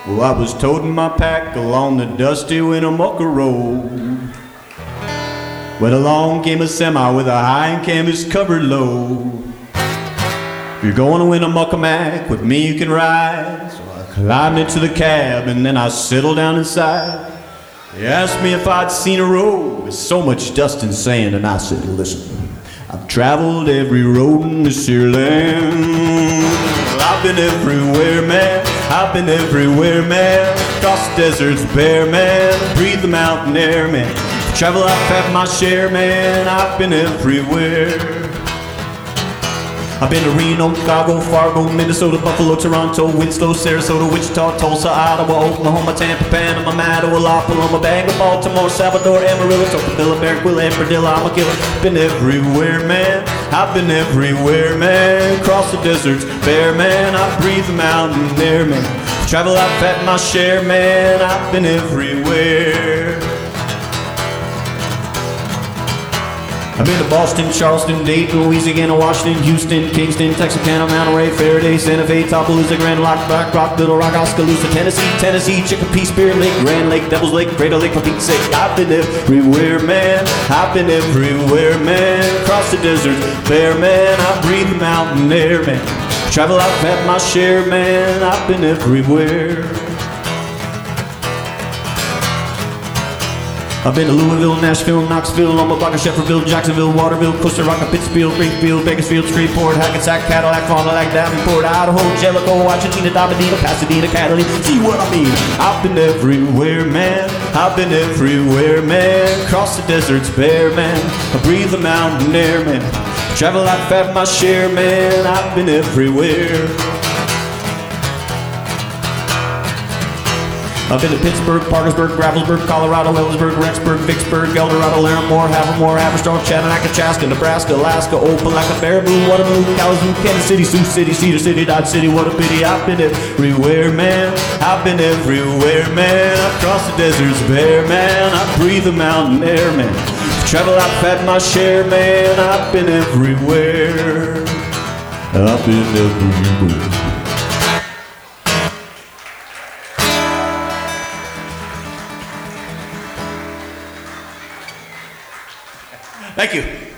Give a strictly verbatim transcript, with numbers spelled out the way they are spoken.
Well, I was toting my pack along the dusty Winnemucca road when along came a semi with a high and canvas covered load. If you're going to Winnemucca Mac, with me you can ride. So I climbed into the cab and then I settled down inside. They asked me if I'd seen a road with so much dust and sand, and I said, listen, I've traveled every road in this here land. I've been everywhere, man. I've been everywhere, man. Cross the deserts bare, man. Breathe the mountain air, man. Travel, I've had my share, man. I've been everywhere. I've been to Reno, Chicago, Fargo, Minnesota, Buffalo, Toronto, Winslow, Sarasota, Wichita, Tulsa, Ottawa, Oklahoma, Tampa, Panama, Mattawa, Paloma, Bangor, Baltimore, Salvador, Amarillo, Tocqueville, Barranquilla, and Perdilla. I'm a killer. Been everywhere, man. I've been everywhere, man. Cross the deserts bare, man. I breathe the mountain air, man. Travel, I've had my share, man. I've been everywhere. I've been to Boston, Charleston, Dayton, Louisiana, Washington, Houston, Kingston, Texarkana, Monterey, Faraday, Santa Fe, Tallapalooza, Grand Rock, Black Rock, Little Rock, Oskaloosa, Tennessee, Tennessee, Chicopee, Spirit Lake, Grand Lake, Devil's Lake, Crater Lake, for Pete's sake. I've been everywhere, man. I've been everywhere, man. Cross the deserts bare, man. I breathe the mountain air, man. Travel, I've had my share, man. I've been everywhere. I've been to Louisville, Nashville, Knoxville, Omaha, Shefferville, Jacksonville, Waterville, Costa Rica, Pittsfield, Greenfield, Bakersfield, Shreveport, Hackensack, Cadillac, Fond du Lac, Davenport, Idaho, Jellicoe, Washington, Dominique, Pasadena, Catalina. See what I mean? I've been everywhere, man. I've been everywhere, man. Cross the deserts bare, man. I breathe the mountain air, man. Travel, I've had my share, man. I've been everywhere. I've been to Pittsburgh, Parkersburg, Gravelsburg, Colorado, Ellensburg, Rexburg, Vicksburg, Eldorado, Larimore, Havermore, Haverstraw, Chattanooga, Chaska, Nebraska, Alaska, Opelika, Baraboo, Waterloo, Kalamazoo, Kansas City, Sioux City, Cedar City, Dodge City. What a pity. I've been everywhere, man. I've been everywhere, man. I've crossed the deserts bare, man. I breathe the mountain air, man. Travel, I've had my share, man. I've been everywhere. I've been everywhere. Thank you.